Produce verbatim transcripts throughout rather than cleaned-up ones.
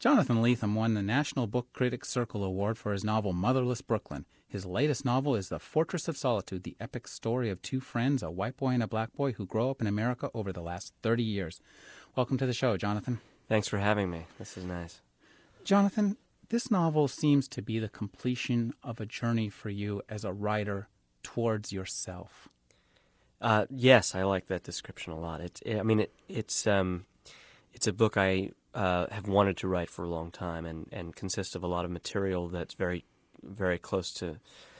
Jonathan Lethem won the National Book Critics Circle Award for his novel Motherless Brooklyn. His latest novel is The Fortress of Solitude, the epic story of two friends, a white boy and a black boy, who grow up in America over the last thirty years. Welcome to the show, Jonathan. Thanks for having me. This is nice. Jonathan, this novel seems to be the completion of a journey for you as a writer towards yourself. Uh, yes, I like that description a lot. It, I mean, it, it's um, it's a book I uh, have wanted to write for a long time, and, and consists of a lot of material that's very, very close to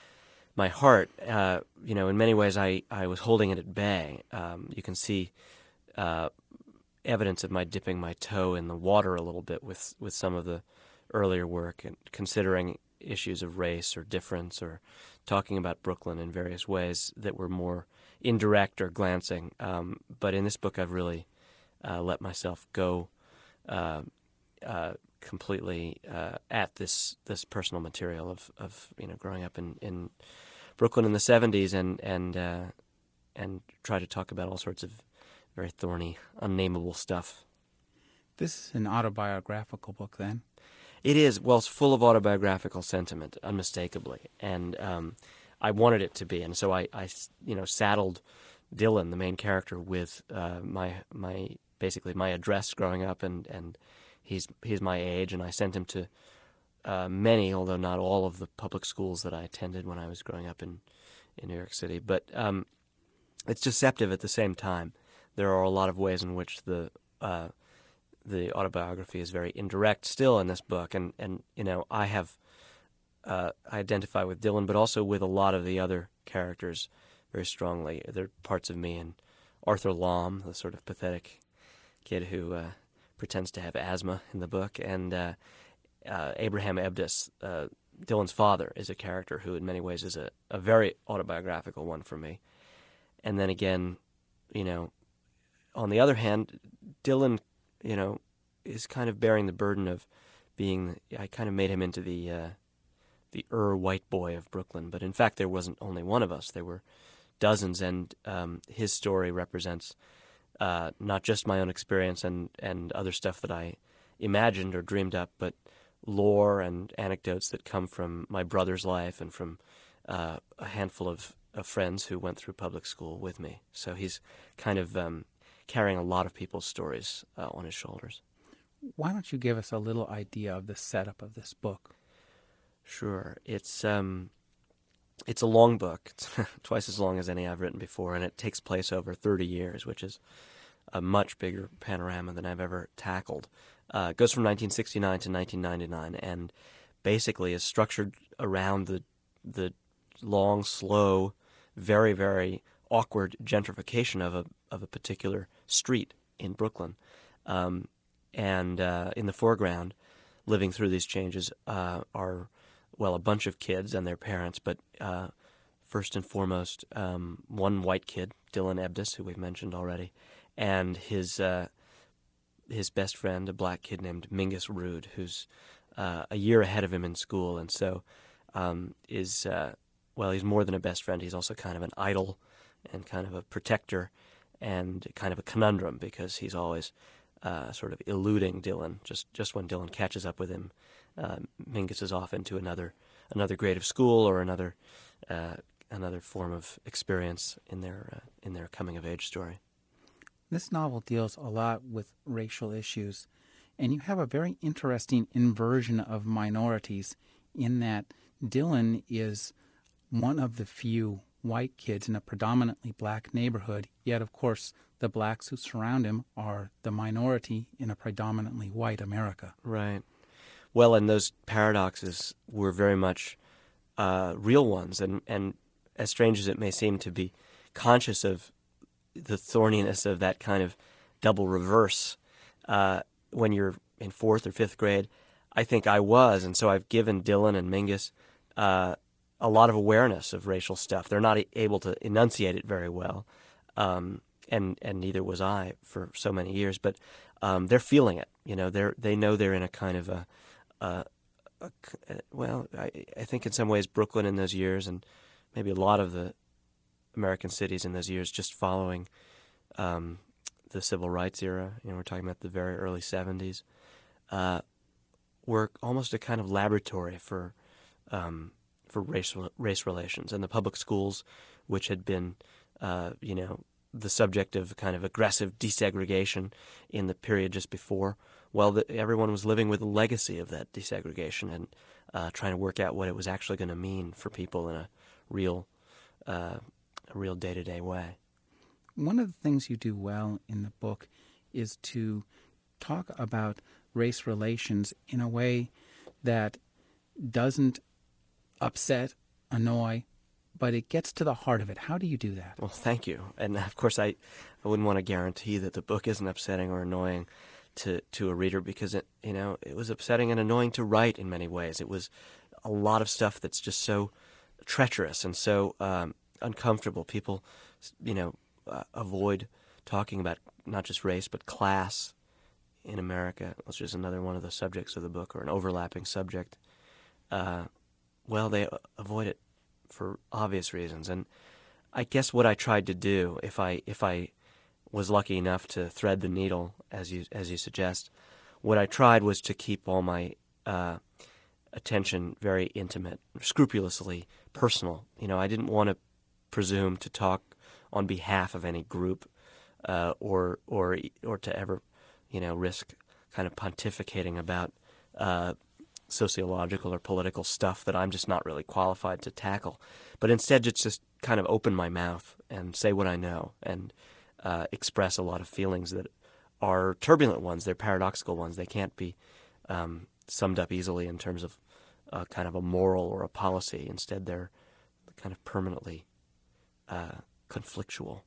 my heart. Uh, you know, in many ways, I, I was holding it at bay. Um, you can see uh, evidence of my dipping my toe in the water a little bit with, with some of the earlier work, and considering issues of race or difference, or talking about Brooklyn in various ways that were more indirect or glancing. Um, but in this book, I've really uh, let myself go uh, uh, completely uh, at this this personal material of, of you know growing up in, in Brooklyn in the seventies, and and uh, and try to talk about all sorts of very thorny, unnameable stuff. This is an autobiographical book, then? It is. Well, it's full of autobiographical sentiment, unmistakably, and um, I wanted it to be. And so I, I, you know, saddled Dylan, the main character, with uh, my my basically my address growing up, and, and he's he's my age, and I sent him to uh, many, although not all, of the public schools that I attended when I was growing up in, in New York City. But um, it's deceptive at the same time. There are a lot of ways in which the uh, the autobiography is very indirect still in this book, and, and you know I have uh, I identify with Dylan, but also with a lot of the other characters very strongly. There are parts of me and Arthur Lom, the sort of pathetic kid who uh, pretends to have asthma in the book, and uh, uh, Abraham Ebdus, uh, Dylan's father, is a character who in many ways is a, a very autobiographical one for me. And then again, you know, on the other hand, Dylan, you know, is kind of bearing the burden of being. I kind of made him into the uh, the er white boy of Brooklyn, but in fact there wasn't only one of us. There were dozens, and um, his story represents uh, not just my own experience and and other stuff that I imagined or dreamed up, but lore and anecdotes that come from my brother's life and from uh, a handful of, of friends who went through public school with me. So he's kind of um, carrying a lot of people's stories uh, on his shoulders. Why don't you give us a little idea of the setup of this book? Sure. It's um, it's a long book. It's twice as long as any I've written before, and it takes place over thirty years, which is a much bigger panorama than I've ever tackled. Uh, it goes from nineteen sixty-nine to nineteen ninety-nine, and basically is structured around the the long, slow, very, very awkward gentrification of a of a particular street in Brooklyn. Um, and uh, in the foreground, living through these changes, uh, are, well, a bunch of kids and their parents, but uh, first and foremost, um, one white kid, Dylan Ebdus, who we've mentioned already, and his uh, his best friend, a black kid named Mingus Rude, who's uh, a year ahead of him in school, and so um, is, uh, well, he's more than a best friend. He's also kind of an idol and kind of a protector and kind of a conundrum, because he's always uh, sort of eluding Dylan. Just just when Dylan catches up with him, uh, Mingus is off into another another grade of school or another uh, another form of experience in their uh, in their coming of age story. This novel deals a lot with racial issues, and you have a very interesting inversion of minorities in that Dylan is one of the few white kids in a predominantly black neighborhood, yet, of course, the blacks who surround him are the minority in a predominantly white America. Right. Well, and those paradoxes were very much uh, real ones, and, and as strange as it may seem to be conscious of the thorniness of that kind of double reverse uh, when you're in fourth or fifth grade, I think I was, and so I've given Dylan and Mingus uh, a lot of awareness of racial stuff. They're not able to enunciate it very well, um, and and neither was I for so many years. But um, they're feeling it. You know, they're they know they're in a kind of a, a, a well, I, I think in some ways Brooklyn in those years, and maybe a lot of the American cities in those years, just following um, the civil rights era. You know, we're talking about the very early seventies. Uh, were almost a kind of laboratory for um, for race race relations, and the public schools, which had been, uh, you know, the subject of kind of aggressive desegregation in the period just before. Well, the, everyone was living with the legacy of that desegregation and uh, trying to work out what it was actually going to mean for people in a real, uh, a real day-to-day way. One of the things you do well in the book is to talk about race relations in a way that doesn't upset, annoy, but it gets to the heart of it. How do you do that? Well, thank you. And of course, I, I wouldn't want to guarantee that the book isn't upsetting or annoying to, to a reader, because it, you know, it was upsetting and annoying to write in many ways. It was a lot of stuff that's just so treacherous and so um, uncomfortable. People, you know, uh, avoid talking about not just race but class in America, which is another one of the subjects of the book, or an overlapping subject. Uh, well, they avoid it for obvious reasons, and I guess what I tried to do, if I if I was lucky enough to thread the needle, as you as you suggest, what I tried was to keep all my uh, attention very intimate, scrupulously personal. You know, I didn't want to presume to talk on behalf of any group, uh, or or or to ever, you know, risk kind of pontificating about uh, sociological or political stuff that I'm just not really qualified to tackle. But instead, just just kind of open my mouth and say what I know, and uh, express a lot of feelings that are turbulent ones. They're paradoxical ones. They can't be um, summed up easily in terms of uh, kind of a moral or a policy. Instead, they're kind of permanently uh, conflictual.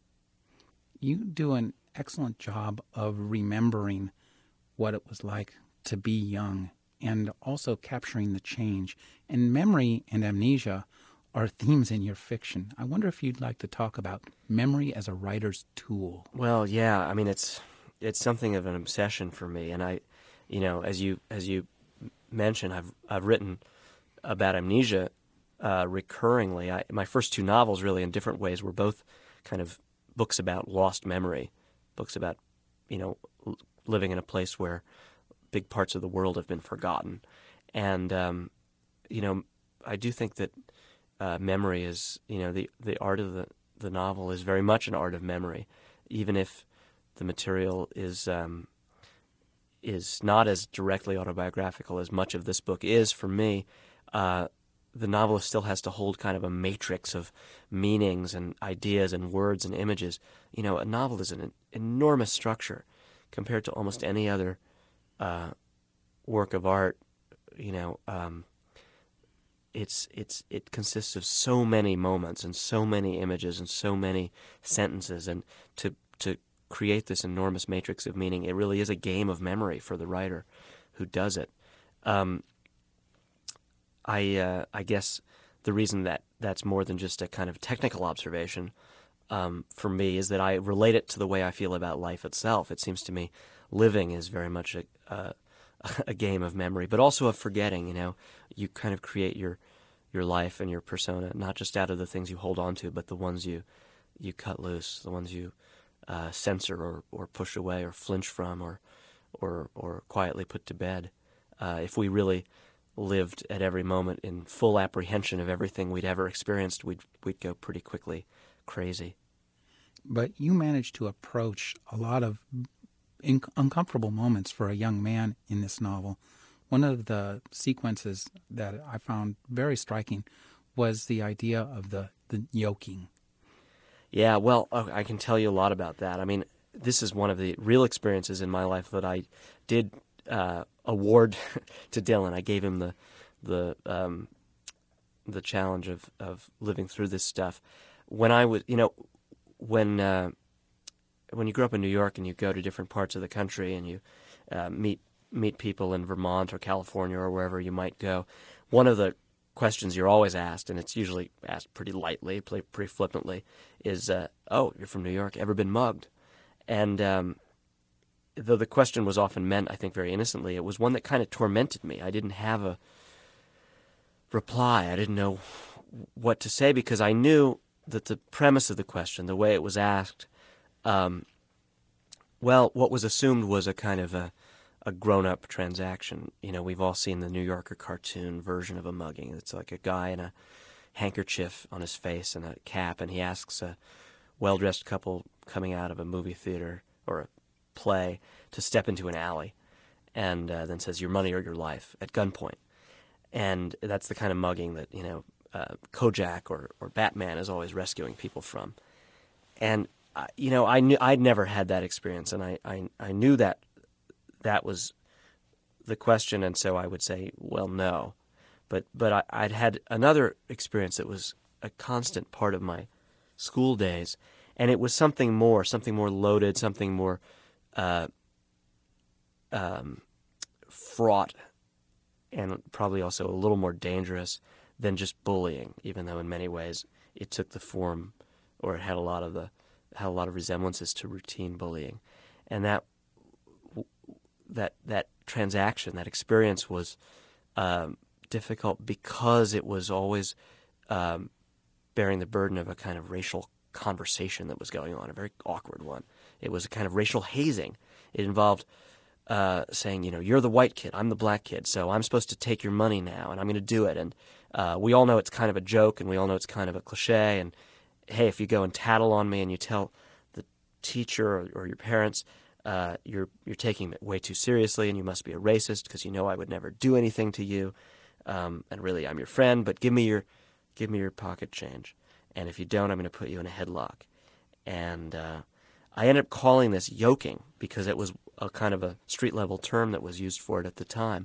You do an excellent job of remembering what it was like to be young and also capturing the change. And memory and amnesia are themes in your fiction. I wonder if you'd like to talk about memory as a writer's tool. Well, yeah. I mean, it's it's something of an obsession for me, and I, you know, as you as you mentioned, I've I've written about amnesia uh, recurringly. I, my first two novels, really, in different ways, were both kind of books about lost memory, books about, you know, l- living in a place where big parts of the world have been forgotten. And, um, you know, I do think that uh, memory is, you know, the, the art of the, the novel is very much an art of memory, even if the material is um, is not as directly autobiographical as much of this book is for me. Uh, the novelist still has to hold kind of a matrix of meanings and ideas and words and images. You know, a novel is an enormous structure compared to almost any other uh, work of art. You know, um, it's it's it consists of so many moments and so many images and so many sentences, and to to create this enormous matrix of meaning, it really is a game of memory for the writer who does it. Um, I uh, I guess the reason that that's more than just a kind of technical observation um, for me is that I relate it to the way I feel about life itself. It seems to me living is very much a, a, a game of memory, but also of forgetting. You know, you kind of create your your life and your persona not just out of the things you hold on to, but the ones you you cut loose, the ones you uh, censor or, or push away or flinch from or or or quietly put to bed. Uh, if we really lived at every moment in full apprehension of everything we'd ever experienced, we'd we'd go pretty quickly crazy. But you managed to approach a lot of in- uncomfortable moments for a young man in this novel. One of the sequences that I found very striking was the idea of the, the yoking. Yeah, well, uh, I can tell you a lot about that. I mean, this is one of the real experiences in my life that I did uh, award to Dylan. I gave him the the um, the challenge of, of living through this stuff. When I was, you know, when uh, when you grow up in New York and you go to different parts of the country and you uh, meet meet people in Vermont or California or wherever you might go, one of the questions you're always asked, and it's usually asked pretty lightly, pretty flippantly, is, uh, "Oh, you're from New York? Ever been mugged?" And um, though the question was often meant, I think, very innocently, it was one that kind of tormented me. I didn't have a reply. I didn't know what to say because I knew that the premise of the question, the way it was asked, um, well, what was assumed was a kind of a, a grown-up transaction. You know, we've all seen the New Yorker cartoon version of a mugging. It's like a guy in a handkerchief on his face and a cap, and he asks a well-dressed couple coming out of a movie theater or a play to step into an alley, and uh, then says, "Your money or your life," at gunpoint. And that's the kind of mugging that, you know, uh, Kojak or, or Batman is always rescuing people from. And, uh, you know, I knew I'd never had that experience, and I, I, I knew that that was the question, and so I would say, well, no. But but I, I'd had another experience that was a constant part of my school days, and it was something more, something more loaded, something more uh, um, fraught, and probably also a little more dangerous than just bullying, even though in many ways it took the form, or it had a lot of the had a lot of resemblances to routine bullying, and that that that transaction, that experience was um, difficult because it was always um, bearing the burden of a kind of racial conversation that was going on, a very awkward one. It was a kind of racial hazing. It involved uh, saying, you know, you're the white kid, I'm the black kid, so I'm supposed to take your money now, and I'm going to do it. And uh, we all know it's kind of a joke, and we all know it's kind of a cliche. And hey, if you go and tattle on me and you tell the teacher or, or your parents, uh, you're you're taking it way too seriously, and you must be a racist because you know I would never do anything to you. Um, and really, I'm your friend, but give me your give me your pocket change, and if you don't, I'm going to put you in a headlock. And uh, I ended up calling this yoking because it was a kind of a street level term that was used for it at the time.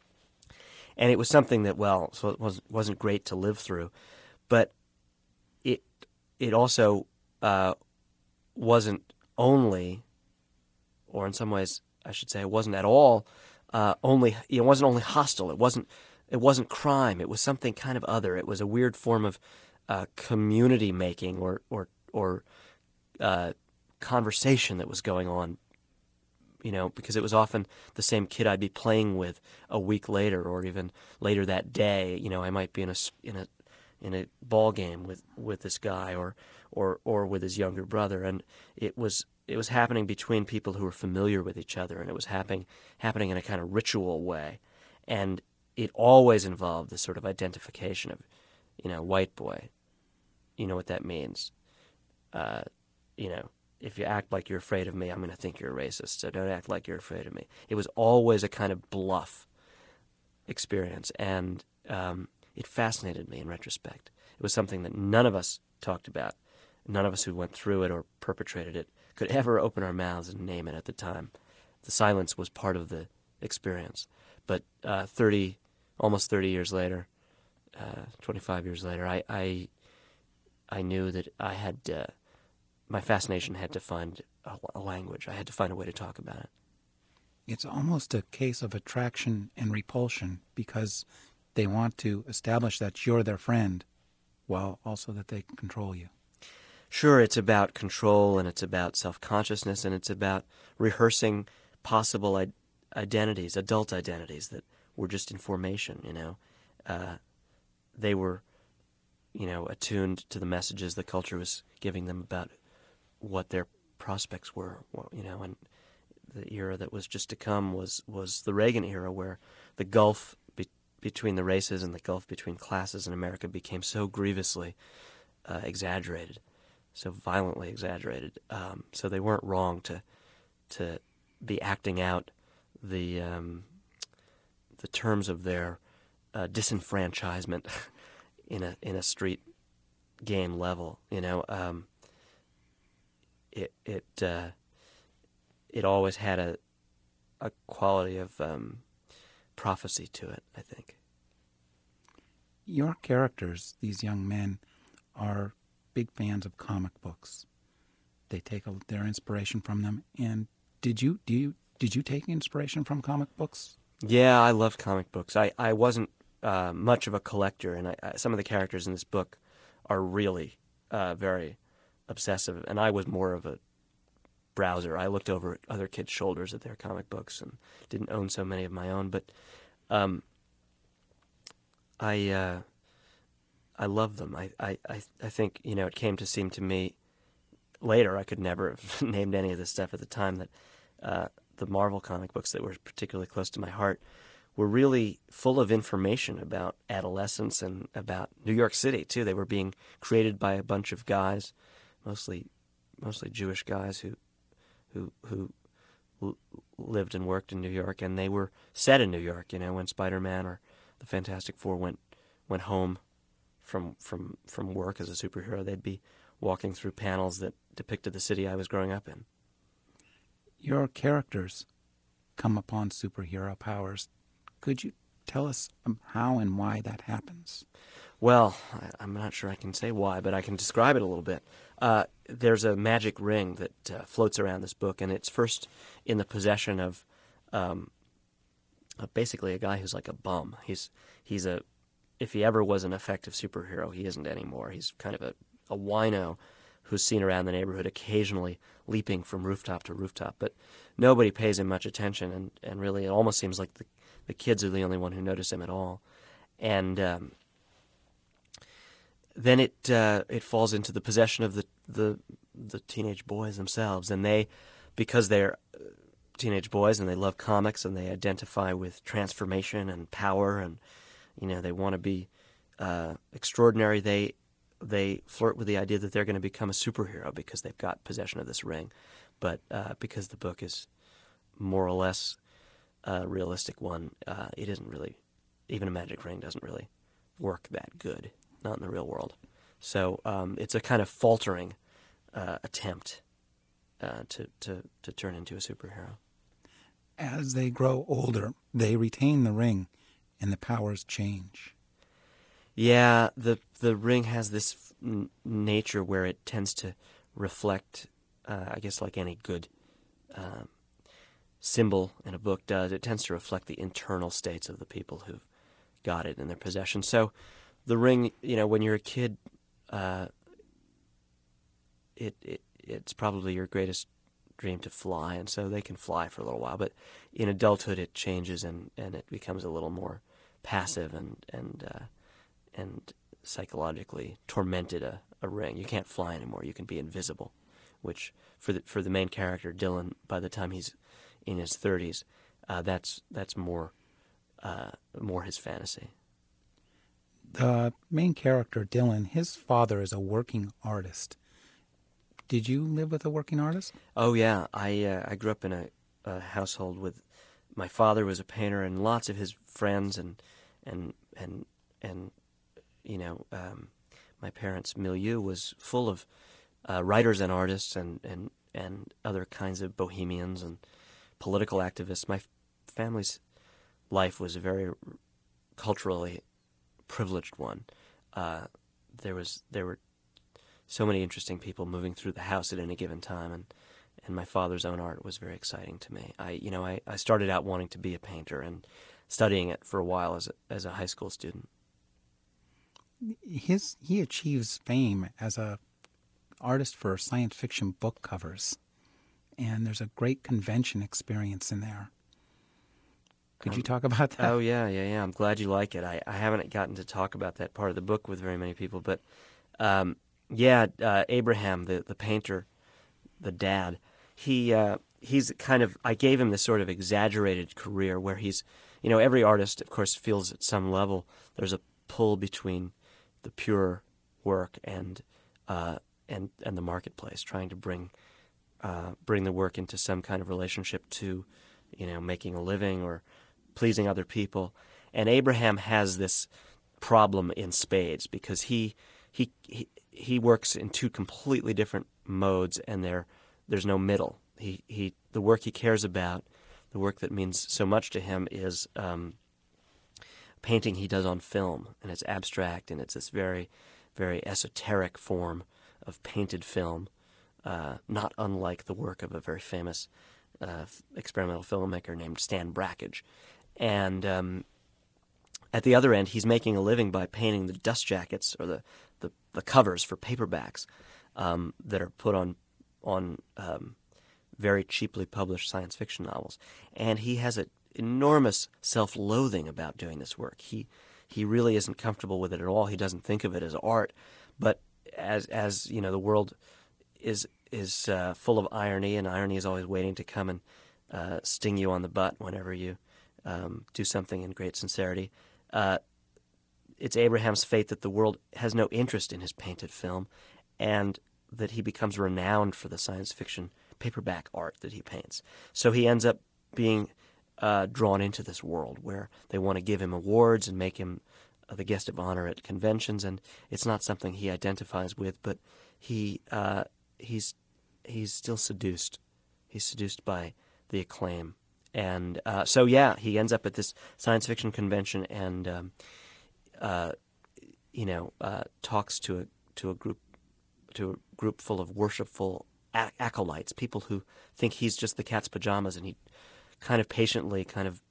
And it was something that, well, so it wasn't wasn't great to live through, but it it also uh, wasn't only, or in some ways, I should say, it wasn't at all uh, only. It wasn't only hostile. It wasn't it wasn't crime. It was something kind of other. It was a weird form of uh, community making or or or uh, conversation that was going on, you know, because it was often the same kid I'd be playing with a week later, or even later that day. You know, I might be in a in a in a ball game with, with this guy, or or or with his younger brother, and it was it was happening between people who were familiar with each other, and it was happening happening in a kind of ritual way, and it always involved this sort of identification of, you know, white boy. You know what that means. Uh, you know, if you act like you're afraid of me, I'm going to think you're a racist. So don't act like you're afraid of me. It was always a kind of bluff experience, and um, it fascinated me in retrospect. It was something that none of us talked about. None of us who went through it or perpetrated it could ever open our mouths and name it at the time. The silence was part of the experience. But uh, thirty, almost thirty years later, uh, twenty-five years later, I, I, I knew that I had. Uh, my fascination had to find a, a language. I had to find a way to talk about it. It's almost a case of attraction and repulsion because they want to establish that you're their friend while also that they can control you. Sure, it's about control, and it's about self-consciousness, and it's about rehearsing possible I- identities, adult identities that were just in formation, you know. Uh, they were, you know, attuned to the messages the culture was giving them about what their prospects were, you know, and the era that was just to come was, was the Reagan era, where the gulf be- between the races and the gulf between classes in America became so grievously uh, exaggerated, so violently exaggerated. Um, so they weren't wrong to to be acting out the um, the terms of their uh, disenfranchisement in a in a street game level. You know, um, it it uh, it always had a a quality of um, prophecy to it, I think. Your characters, these young men, are big fans of comic books. They take a, their inspiration from them. And did you do you did you take inspiration from comic books? Yeah, I loved comic books. I, I wasn't uh, much of a collector, and I, I, some of the characters in this book are really uh, very obsessive, and I was more of a browser. I looked over at other kids' shoulders at their comic books and didn't own so many of my own, but um, I uh, I love them. I, I, I I think, you know, it came to seem to me later, I could never have named any of this stuff at the time, that uh, the Marvel comic books that were particularly close to my heart were really full of information about adolescence and about New York City too. They were being created by a bunch of guys, mostly mostly Jewish guys who who who l- lived and worked in New York, and they were set in New York. You know, when Spider-Man or the Fantastic Four went went home from from from work as a superhero, they'd be walking through panels that depicted the city I was growing up in. Your characters come upon superhero powers. Could you tell us um, how and why that happens? Well, I, I'm not sure I can say why, but I can describe it a little bit. Uh, there's a magic ring that uh, floats around this book, and it's first in the possession of um, uh, basically a guy who's like a bum. He's he's a if he ever was an effective superhero, he isn't anymore. He's kind of a, a wino who's seen around the neighborhood occasionally leaping from rooftop to rooftop, but nobody pays him much attention, and, and really it almost seems like the, the kids are the only one who notice him at all. And um, then it uh, it falls into the possession of the, the the teenage boys themselves, and they, because they're teenage boys and they love comics and they identify with transformation and power, and you know they want to be uh, extraordinary. They they flirt with the idea that they're going to become a superhero because they've got possession of this ring, but uh, because the book is more or less a realistic one, uh, it isn't really, even a magic ring doesn't really work that good, not in the real world. So um, it's a kind of faltering uh, attempt uh, to, to, to turn into a superhero. As they grow older, they retain the ring, and the powers change. Yeah, the the ring has this n- nature where it tends to reflect, uh, I guess, like any good um, symbol in a book does. It tends to reflect the internal states of the people who've got it in their possession. So, the ring, you know, when you're a kid, uh, it, it it's probably your greatest dream to fly, and so they can fly for a little while. But in adulthood, it changes and, and it becomes a little more passive and and uh, and psychologically tormented. A, a ring. You can't fly anymore. You can be invisible, which for the for the main character Dylan, by the time he's in his thirties, uh, that's that's more uh, more his fantasy. The main character, Dylan, his father is a working artist. Did you live with a working artist? Oh yeah, I uh, I grew up in a, a household with my father was a painter, and lots of his friends and and and and you know um, my parents' milieu was full of uh, writers and artists and, and and other kinds of bohemians and political activists. My f- family's life was a very culturally privileged one. Uh, there was there were so many interesting people moving through the house at any given time, and and my father's own art was very exciting to me. I, you know, I, I started out wanting to be a painter and studying it for a while as a, as a high school student. His he achieves fame as a artist for science fiction book covers, and there's a great convention experience in there. Could you Um, talk about that? oh yeah, yeah, yeah. I'm glad you like it. I, I haven't gotten to talk about that part of the book with very many people, but um, yeah, uh, Abraham, the the painter, the dad, he uh, he's kind of I gave him this sort of exaggerated career where he's, you know, every artist of course feels at some level there's a pull between the pure work and uh, and and the marketplace, trying to bring uh, bring the work into some kind of relationship to, you know, making a living or pleasing other people. And Abraham has this problem in spades because he he he, he works in two completely different modes, and there there's no middle. He he the work he cares about, the work that means so much to him is um, painting he does on film, and it's abstract, and it's this very very esoteric form of painted film, uh, not unlike the work of a very famous uh, experimental filmmaker named Stan Brakhage. And um, at the other end, he's making a living by painting the dust jackets or the, the, the covers for paperbacks um, that are put on on um, very cheaply published science fiction novels. And he has an enormous self-loathing about doing this work. He he really isn't comfortable with it at all. He doesn't think of it as art, but as as you know, the world is is uh, full of irony, and irony is always waiting to come and uh, sting you on the butt whenever you um, do something in great sincerity. Uh, it's Abraham's fate that the world has no interest in his painted film, and that he becomes renowned for the science fiction paperback art that he paints. So he ends up being uh, drawn into this world where they want to give him awards and make him uh, the guest of honor at conventions, and it's not something he identifies with, but he uh, he's he's still seduced. He's seduced by the acclaim, and uh, so yeah, he ends up at this science fiction convention and um, uh, you know uh, talks to a to a group to a group full of worshipful ac- acolytes, people who think he's just the cat's pajamas, and he kind of patiently, kind of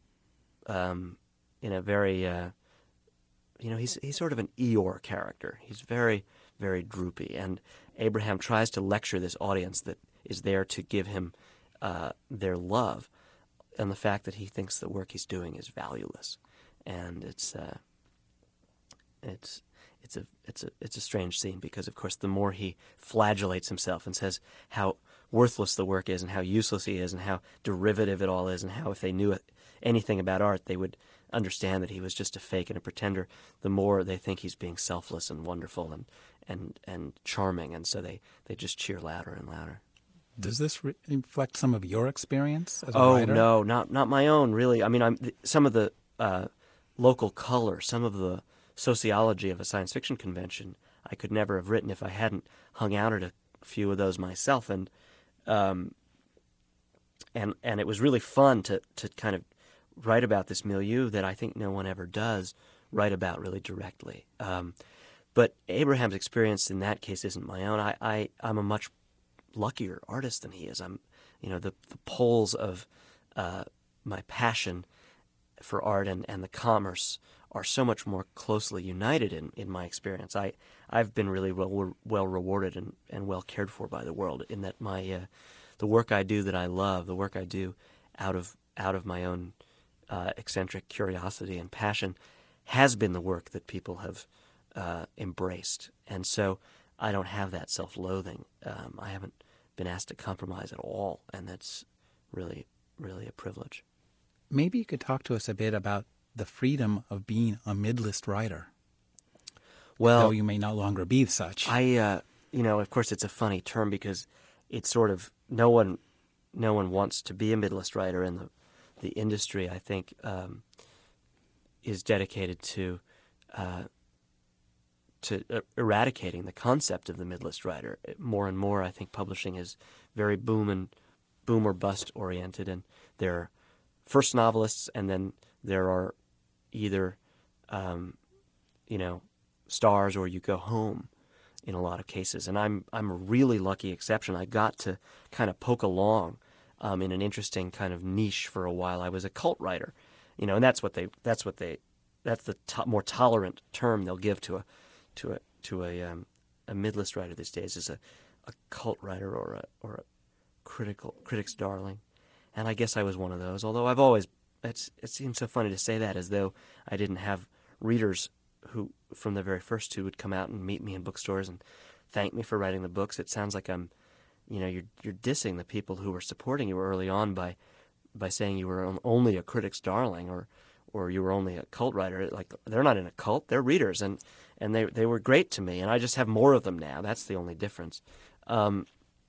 um, in a very uh, you know he's he's sort of an Eeyore character. He's very very droopy, and Abraham tries to lecture this audience that is there to give him uh, their love, and the fact that he thinks the work he's doing is valueless, and it's uh, it's it's a it's a it's a strange scene because, of course, the more he flagellates himself and says how worthless the work is and how useless he is and how derivative it all is and how if they knew anything about art they would understand that he was just a fake and a pretender, the more they think he's being selfless and wonderful and and and charming, and so they they just cheer louder and louder. Does this re- reflect some of your experience as a Oh writer? no, not not my own, really. I mean, I'm some of the uh, local color, some of the sociology of a science fiction convention. I could never have written if I hadn't hung out at a few of those myself, and um, and and it was really fun to to kind of write about this milieu that I think no one ever does write about really directly. Um, but Abraham's experience in that case isn't my own. I, I I'm a much luckier artist than he is. I'm, you know, the the poles of uh, my passion for art and, and the commerce are so much more closely united in, in my experience. I I've been really well well rewarded and, and well cared for by the world in that my uh, the work I do that I love, the work I do out of out of my own uh, eccentric curiosity and passion, has been the work that people have uh, embraced, and so I don't have that self-loathing. Um, I haven't been asked to compromise at all, and that's really really a privilege. Maybe you could talk to us a bit about the freedom of being a mid-list writer, though Well, you may no longer be such. I, uh, you know, of course, it's a funny term because it's sort of no one, no one wants to be a midlist writer, and the, the industry, I think, um, is dedicated to, uh, to uh, eradicating the concept of the midlist writer. More and more, I think publishing is very boom and boom or bust oriented, and there are first novelists, and then there are either, um, you know, stars or you go home in a lot of cases. And I'm I'm a really lucky exception. I got to kind of poke along um, in an interesting kind of niche for a while. I was a cult writer, you know, and that's what they that's what they that's the to- more tolerant term they'll give to a to a to a um, a midlist writer these days is a, a cult writer or a or a critical critic's darling. And I guess I was one of those. Although I've always it's it seems so funny to say that as though I didn't have readers who from the very first two would come out and meet me in bookstores and thank me for writing the books. It sounds like I'm, you know, you're you're dissing the people who were supporting you early on by by saying you were only a critic's darling or or you were only a cult writer. Like they're not in a cult; they're readers, and and they they were great to me, and I just have more of them now. That's the only difference. Um,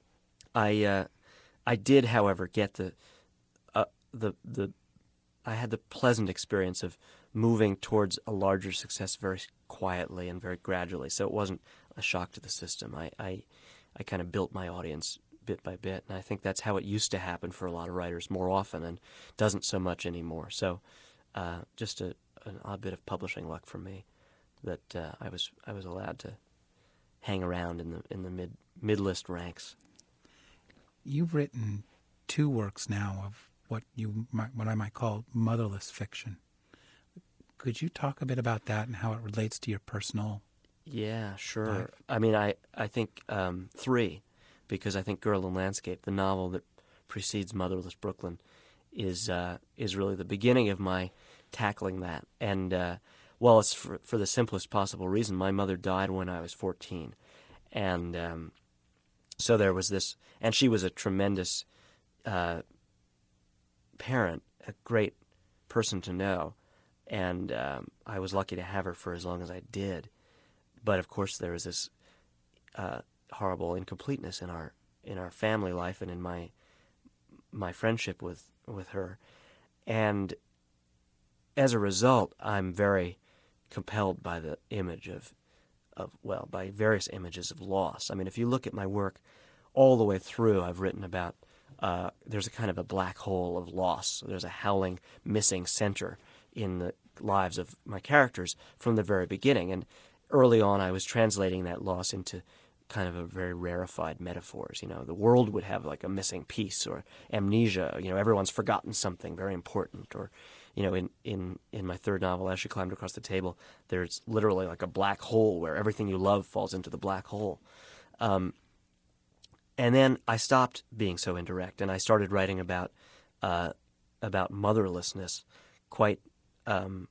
I uh, I did, however, get the uh, the the I had the pleasant experience of moving towards a larger success very quietly and very gradually. So it wasn't a shock to the system. I, I, I kind of built my audience bit by bit, and I think that's how it used to happen for a lot of writers more often, and doesn't so much anymore. So, uh, just a, an odd bit of publishing luck for me that uh, I was I was allowed to hang around in the in the mid mid list ranks. You've written two works now of what you might, what I might call motherless fiction. Could you talk a bit about that and how it relates to your personal Yeah, sure. life? I mean, I I think um, three, because I think Girl in Landscape, the novel that precedes Motherless Brooklyn, is uh, is really the beginning of my tackling that. And uh, well, it's for, for the simplest possible reason. My mother died when I was fourteen, and um, so there was this, and she was a tremendous uh, parent, a great person to know, and um, I was lucky to have her for as long as I did. But of course, there was this uh, horrible incompleteness in our in our family life and in my my friendship with with her, and as a result, I'm very compelled by the image of of well, by various images of loss. I mean, if you look at my work all the way through, I've written about uh, there's a kind of a black hole of loss. There's a howling, missing center in the lives of my characters from the very beginning. And early on, I was translating that loss into kind of a very rarefied metaphors. You know, the world would have like a missing piece or amnesia. You know, everyone's forgotten something very important. Or, you know, in, in, in my third novel, As She Climbed Across the Table, there's literally like a black hole where everything you love falls into the black hole. Um, and then I stopped being so indirect, and I started writing about uh, about motherlessness quite um,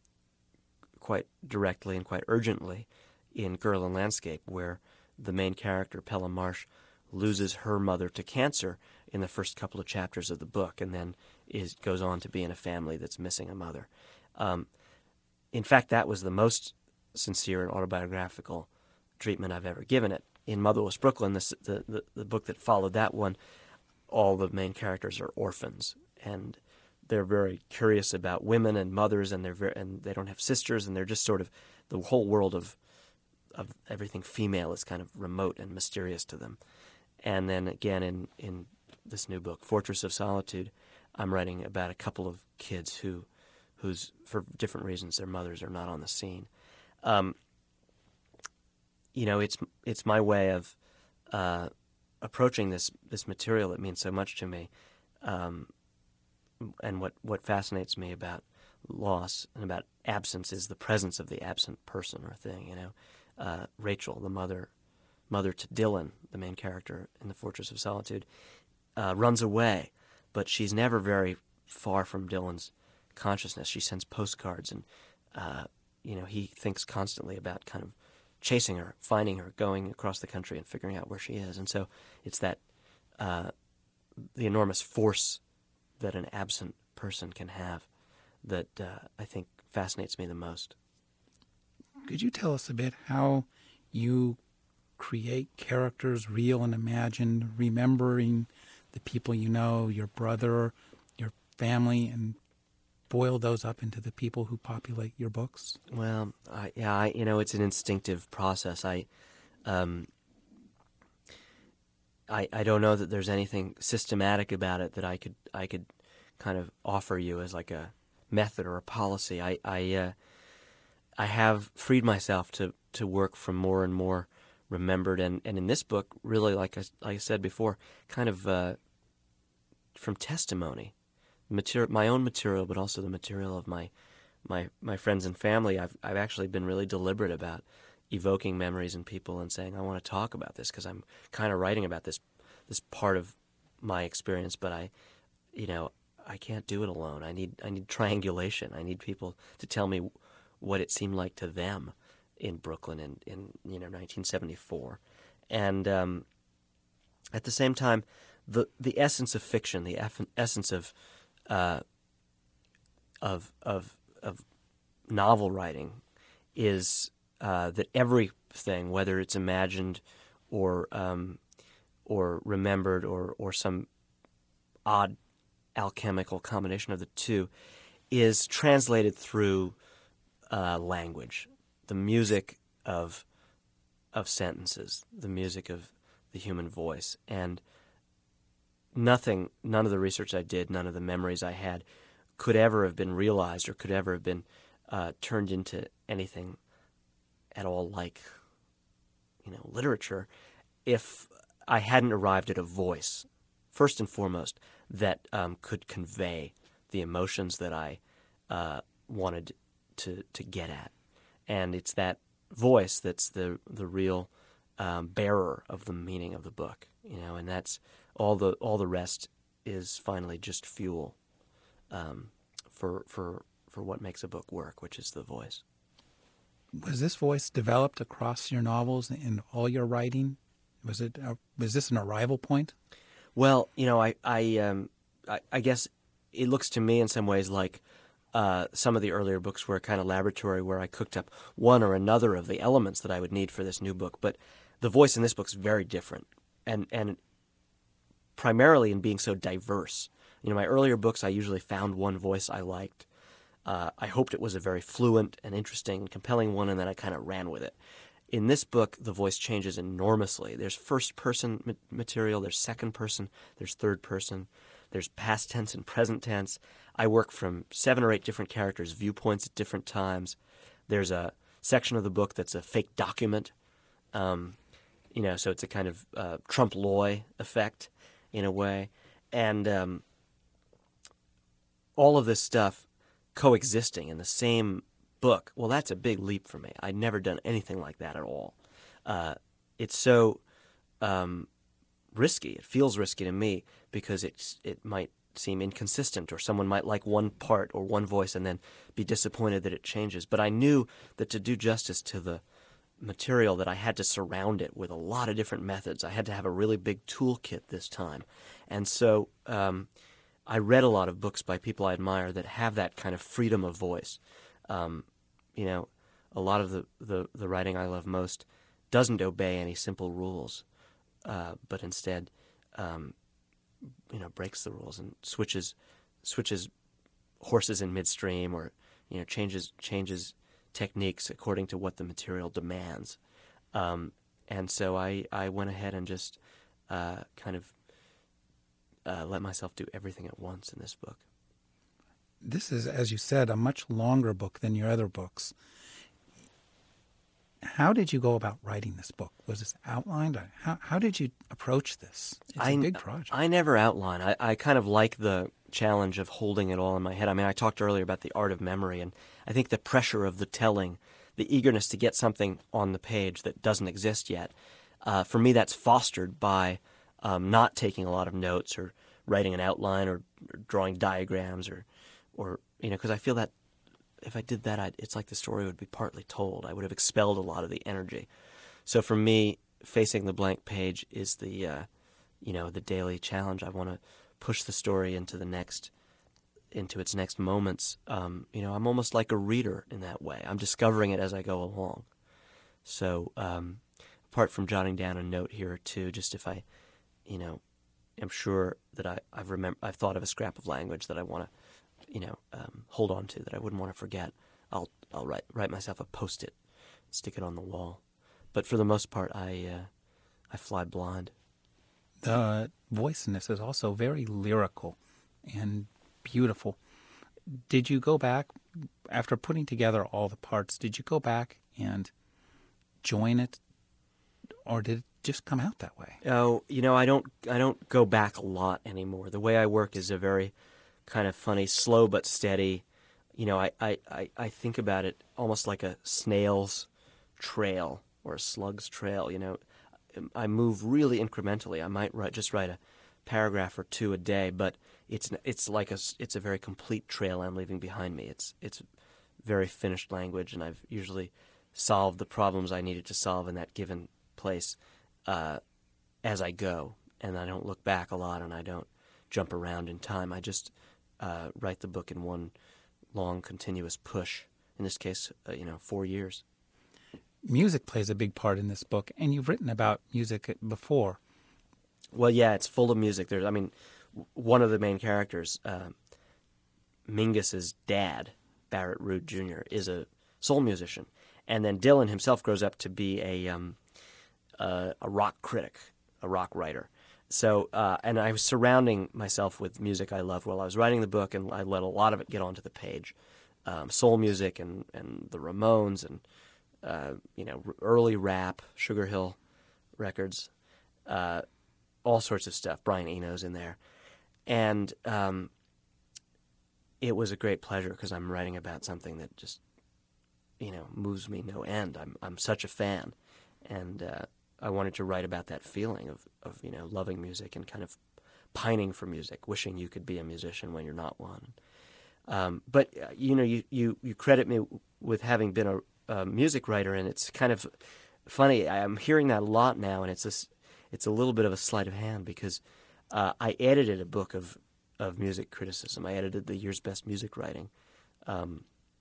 quite directly and quite urgently in Girl and Landscape, where the main character, Pella Marsh, loses her mother to cancer in the first couple of chapters of the book, and then is goes on to be in a family that's missing a mother. Um, in fact, that was the most sincere and autobiographical treatment I've ever given it. In Motherless Brooklyn, this, the, the the book that followed that one, all the main characters are orphans, and they're very curious about women and mothers, and they're very, and they don't have sisters, and they're just sort of the whole world of of everything female is kind of remote and mysterious to them. And then again in in this new book, Fortress of Solitude, I'm writing about a couple of kids who whose for different reasons their mothers are not on the scene. Um, you know, it's it's my way of uh, approaching this this material that means so much to me, um, and what what fascinates me about loss and about absence is the presence of the absent person or thing. You know, uh, Rachel, the mother mother to Dylan, the main character in The Fortress of Solitude, uh, runs away, but she's never very far from Dylan's consciousness. She sends postcards, and uh, you know, he thinks constantly about kind of chasing her, finding her, going across the country and figuring out where she is. And so it's that uh, the enormous force that an absent person can have that uh, I think fascinates me the most. Could you tell us a bit how you create characters, real and imagined, remembering the people you know, your brother, your family, and boil those up into the people who populate your books? Well, I, yeah, I, you know, it's an instinctive process. I, um, I, I don't know that there's anything systematic about it that I could I could kind of offer you as like a method or a policy. I I, uh, I have freed myself to, to work from more and more remembered, and, and in this book, really, like I, like I said before, kind of uh, from testimony, material, my own material, but also the material of my my my friends and family. I've I've actually been really deliberate about evoking memories in people and saying I want to talk about this because I'm kind of writing about this this part of my experience, but I, you know, I can't do it alone. I need I need triangulation. I need people to tell me what it seemed like to them in Brooklyn in, in you know nineteen seventy-four, and um, at the same time, the the essence of fiction, the eff- essence of uh, of of of novel writing is uh, that everything, whether it's imagined or um, or remembered or or some odd alchemical combination of the two, is translated through uh, language, the music of of sentences, the music of the human voice, and nothing, none of the research I did, none of the memories I had, could ever have been realized or could ever have been uh, turned into anything at all like, you know, literature if I hadn't arrived at a voice, first and foremost, that um, could convey the emotions that I uh, wanted to to get at, and it's that voice that's the the real um, bearer of the meaning of the book, you know, and that's all the all the rest is finally just fuel um, for for for what makes a book work, which is the voice. Was this voice developed across your novels and all your writing? Was it? Uh, was this an arrival point? Well, you know, I I um, I, I guess it looks to me in some ways like uh, some of the earlier books were a kind of laboratory where I cooked up one or another of the elements that I would need for this new book. But the voice in this book is very different, and and primarily in being so diverse. You know, my earlier books, I usually found one voice I liked. Uh, I hoped it was a very fluent and interesting and compelling one, and then I kind of ran with it. In this book, the voice changes enormously. There's first-person ma- material, there's second-person, there's third-person, there's past tense and present tense. I work from seven or eight different characters' viewpoints at different times. There's a section of the book that's a fake document. Um, you know, so it's a kind of uh, Trompe-l'oeil effect in a way. And um, all of this stuff coexisting in the same book, well, that's a big leap for me. I'd never done anything like that at all. Uh, it's so um, risky. It feels risky to me because it's it might seem inconsistent, or someone might like one part or one voice and then be disappointed that it changes. But I knew that to do justice to the material, that I had to surround it with a lot of different methods. I had to have a really big toolkit this time. And so um, I read a lot of books by people I admire that have that kind of freedom of voice. Um, you know, a lot of the, the, the writing I love most doesn't obey any simple rules, uh, but instead, um, you know, breaks the rules and switches switches horses in midstream, or you know, changes changes techniques according to what the material demands. Um, and so I, I went ahead and just uh, kind of uh, let myself do everything at once in this book. This is, as you said, a much longer book than your other books. How did you go about writing this book? Was this outlined? How, how did you approach this? It's a I, big project. I never outline. I, I kind of like the challenge of holding it all in my head. I mean, I talked earlier about the art of memory, and I think the pressure of the telling, the eagerness to get something on the page that doesn't exist yet, uh, for me that's fostered by um, not taking a lot of notes or writing an outline, or, or drawing diagrams, or, or you know, because I feel that if I did that, I'd, it's like the story would be partly told. I would have expelled a lot of the energy. So for me, facing the blank page is the uh, you know, the daily challenge. I want to push the story into the next, into its next moments. Um, you know, I'm almost like a reader in that way. I'm discovering it as I go along. So, um, apart from jotting down a note here or two, just if I, you know, am sure that I, I've remember, I've thought of a scrap of language that I want to, you know, um, hold on to, that I wouldn't want to forget, I'll I'll write write myself a post-it, stick it on the wall. But for the most part, I uh, I fly blind. The voice in this is also very lyrical and beautiful. Did you go back, after putting together all the parts, did you go back and join it, or did it just come out that way? Oh, you know, I don't I don't go back a lot anymore. The way I work is a very kind of funny, slow but steady. You know, I, I, I, I think about it almost like a snail's trail or a slug's trail. You know, I move really incrementally. I might write just write a paragraph or two a day, but it's it's like a it's a very complete trail I'm leaving behind me. It's it's very finished language, and I've usually solved the problems I needed to solve in that given place uh, as I go, and I don't look back a lot, and I don't jump around in time. I just uh, write the book in one long, continuous push. In this case, uh, you know, four years. Music plays a big part in this book, and you've written about music before. Well, yeah, it's full of music. There's, I mean, one of the main characters, uh, Mingus's dad, Barrett Root Junior, is a soul musician, and then Dylan himself grows up to be a um, uh, a rock critic, a rock writer. So, uh, and I was surrounding myself with music I loved while I was writing the book, and I let a lot of it get onto the page. Um, soul music and, and the Ramones, and uh, you know, early rap, Sugar Hill records, uh, all sorts of stuff. Brian Eno's in there, and um, it was a great pleasure because I'm writing about something that just, you know, moves me no end. I'm I'm such a fan, and uh, I wanted to write about that feeling of, of you know, loving music and kind of pining for music, wishing you could be a musician when you're not one. Um, but uh, you know, you, you, you credit me with having been a, a music writer, and it's kind of funny. I'm hearing that a lot now, and it's a, it's a little bit of a sleight of hand because uh, I edited a book of of music criticism. I edited the year's best music writing um,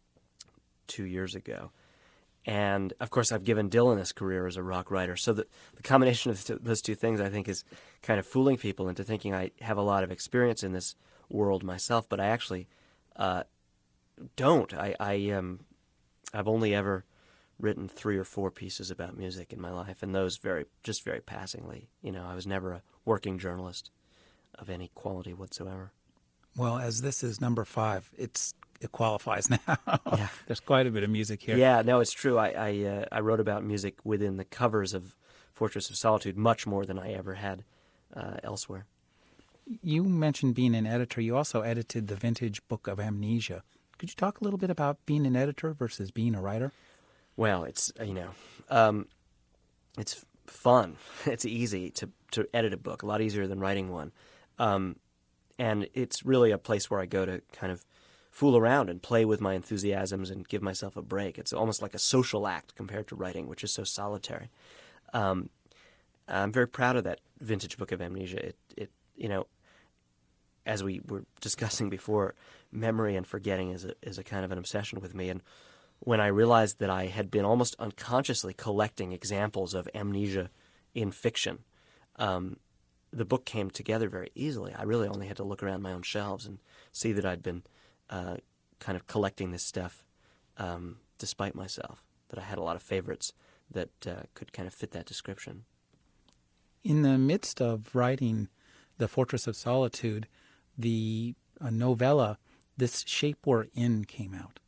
two years ago. And, of course, I've given Dylan his career as a rock writer. So the, the combination of th- those two things, I think, is kind of fooling people into thinking I have a lot of experience in this world myself, but I actually uh, don't. I, I, um, I've only ever written three or four pieces about music in my life, and those very, just very passingly. You know, I was never a working journalist of any quality whatsoever. Well, as this is number five, it's it qualifies now. Yeah. There's quite a bit of music here. Yeah, no, it's true. I I, uh, I wrote about music within the covers of Fortress of Solitude much more than I ever had uh, elsewhere. You mentioned being an editor. You also edited the vintage book of Amnesia. Could you talk a little bit about being an editor versus being a writer? Well, it's uh, you know, um, it's fun. It's easy to to edit a book, a lot easier than writing one, um, and it's really a place where I go to kind of fool around and play with my enthusiasms and give myself a break. It's almost like a social act compared to writing, which is so solitary. Um, I'm very proud of that vintage book of Amnesia. It it you know, as we were discussing before, memory and forgetting is a is a kind of an obsession with me. And when I realized that I had been almost unconsciously collecting examples of amnesia in fiction, um, the book came together very easily. I really only had to look around my own shelves and see that I'd been uh, kind of collecting this stuff um, despite myself, that I had a lot of favorites that uh, could kind of fit that description. In the midst of writing The Fortress of Solitude, the uh, novella, This Shape We're In, came out.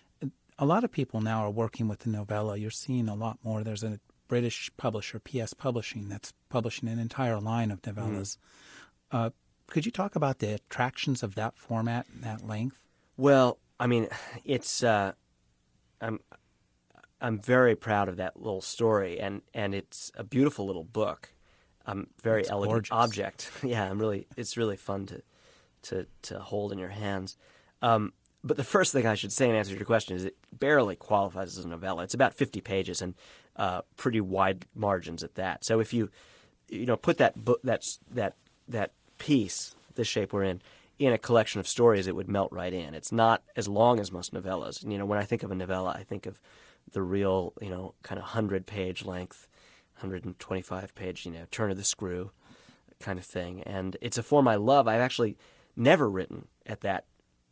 A lot of people now are working with the novella. You're seeing a lot more. There's a British publisher, P S Publishing, that's publishing an entire line of Mm-hmm. novellas. Uh, could you talk about the attractions of that format and that length? Well, I mean, it's uh, I'm I'm very proud of that little story, and, and it's a beautiful little book. Um, very It's elegant gorgeous. object. Yeah, I'm really. It's really fun to to to hold in your hands. Um, but the first thing I should say in answer to your question is it barely qualifies as a novella. It's about fifty pages and uh, pretty wide margins at that. So if you you know put that book that that that piece, The Shape We're In, in a collection of stories, it would melt right in. It's not as long as most novellas. You know, when I think of a novella, I think of the real, you know, kind of hundred page length, one hundred twenty-five page, you know, turn of the screw kind of thing. And it's a form I love. I've actually never written at that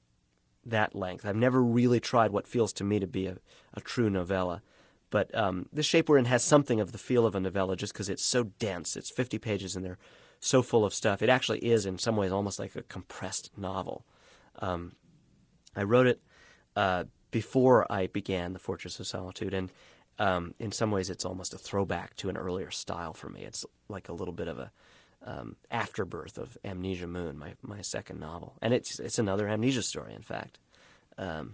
that length. I've never really tried what feels to me to be a, a true novella. But um, The Shape We're In has something of the feel of a novella just because it's so dense. It's fifty pages and they're so full of stuff. It actually is, in some ways, almost like a compressed novel. Um, I wrote it uh, before I began The Fortress of Solitude, and um, in some ways it's almost a throwback to an earlier style for me. It's like a little bit of a um, afterbirth of Amnesia Moon, my, my second novel. And it's it's another amnesia story, in fact. Um,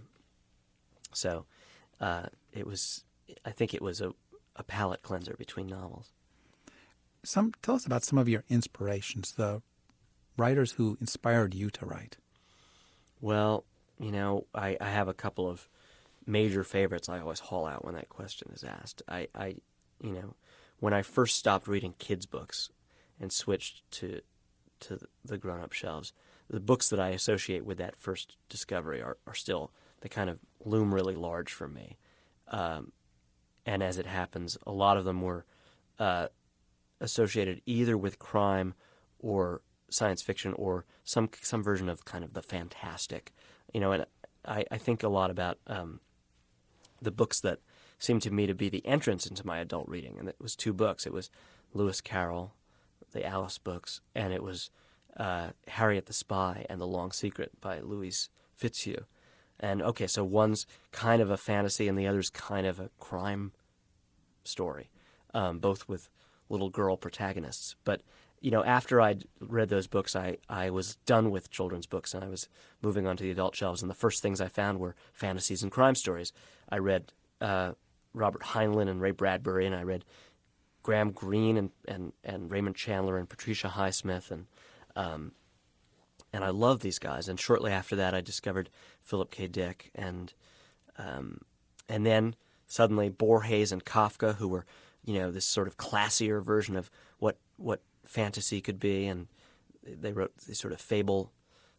so uh, it was, I think it was a, a palate cleanser between novels. Some Tell us about some of your inspirations, the writers who inspired you to write. Well, you know, I, I have a couple of major favorites I always haul out when that question is asked. I, I, you know, when I first stopped reading kids' books and switched to to the grown-up shelves, the books that I associate with that first discovery are, are still, they kind of loom really large for me. Um, and as it happens, a lot of them were uh, associated either with crime or science fiction or some some version of kind of the fantastic. You know, and I, I think a lot about um, the books that seemed to me to be the entrance into my adult reading, and it was two books. It was Lewis Carroll, the Alice books, and it was uh, Harriet the Spy and The Long Secret by Louise Fitzhugh. And okay, so one's kind of a fantasy and the other's kind of a crime story, um, both with little girl protagonists. But you know, after I'd read those books, I, I was done with children's books and I was moving on to the adult shelves. And the first things I found were fantasies and crime stories. I read uh, Robert Heinlein and Ray Bradbury, and I read Graham Greene and, and, and Raymond Chandler and Patricia Highsmith, and um, and I loved these guys. And shortly after that, I discovered Philip K. Dick, and um, and then suddenly Borges and Kafka, who were, you know, this sort of classier version of what what fantasy could be, and they wrote these sort of fable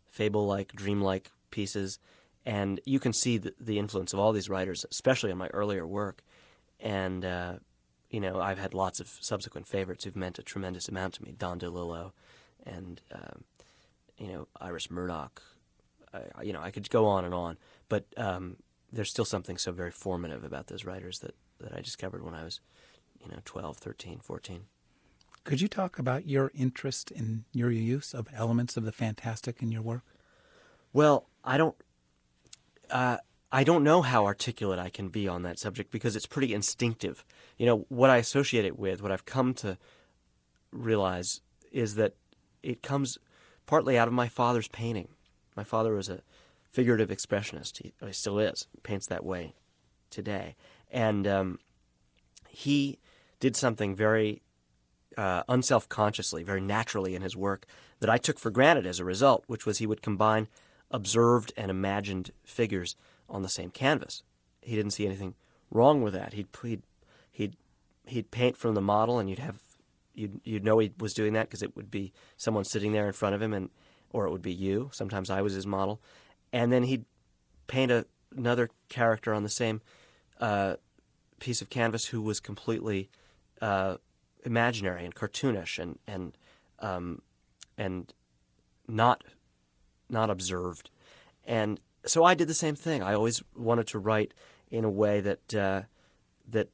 fable-like, dreamlike pieces. And you can see the, the influence of all these writers, especially in my earlier work. And, uh, you know, I've had lots of subsequent favorites who've meant a tremendous amount to me. Don DeLillo and, um, you know, Iris Murdoch. I, you know, I could go on and on. But um, there's still something so very formative about those writers that, that I discovered when I was, you know, twelve, thirteen, fourteen. Could you talk about your interest in your use of elements of the fantastic in your work? Well, I don't uh, I don't know how articulate I can be on that subject because it's pretty instinctive. You know, what I associate it with, what I've come to realize is that it comes partly out of my father's painting. My father was a figurative expressionist. He, he still is. Paints that way today. And um, he did something very uh, unself-consciously, very naturally in his work that I took for granted as a result, which was he would combine observed and imagined figures on the same canvas. He didn't see anything wrong with that. He'd he'd he'd, he'd paint from the model, and you'd have you'd you'd know he was doing that because it would be someone sitting there in front of him, and or it would be you. Sometimes I was his model, and then he'd paint a, another character on the same uh, piece of canvas who was completely uh, imaginary and cartoonish and and um, and not not observed. And so I did the same thing. I always wanted to write in a way that uh, that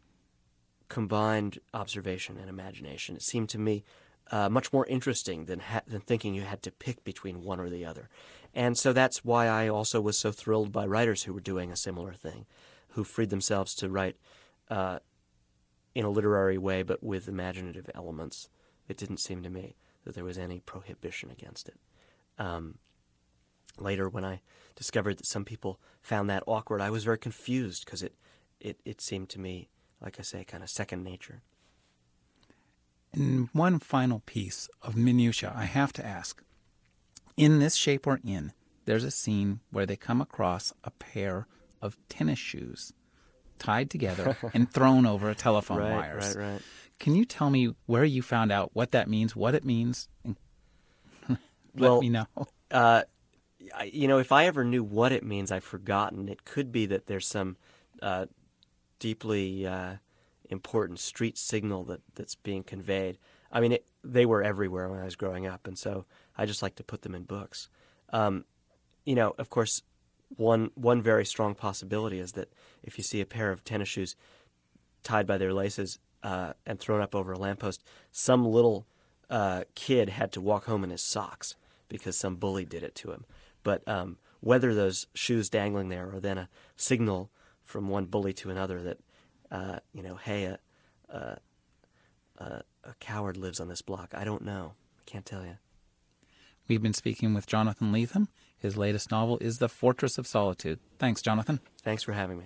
combined observation and imagination. It seemed to me uh, much more interesting than ha- than thinking you had to pick between one or the other. And so that's why I also was so thrilled by writers who were doing a similar thing, who freed themselves to write uh, in a literary way but with imaginative elements. It didn't seem to me that there was any prohibition against it. Um, later, when I discovered that some people found that awkward, I was very confused because it, it, it seemed to me, like I say, kind of second nature. And one final piece of minutia I have to ask. In This Shape We're In, there's a scene where they come across a pair of tennis shoes tied together and thrown over a telephone Right, wires. right, right. Can you tell me where you found out what that means, what it means, and let Well, me know? uh, I, you know, if I ever knew what it means, I've forgotten. It could be that there's some uh, deeply uh, important street signal that, that's being conveyed. I mean, it, they were everywhere when I was growing up, and so I just like to put them in books. Um, you know, of course, one one very strong possibility is that if you see a pair of tennis shoes tied by their laces uh, and thrown up over a lamppost, some little uh, kid had to walk home in his socks because some bully did it to him. But um, whether those shoes dangling there are then a signal from one bully to another that, uh, you know, hey, a, a, a, a coward lives on this block, I don't know. I can't tell you. We've been speaking with Jonathan Lethem. His latest novel is The Fortress of Solitude. Thanks, Jonathan. Thanks for having me.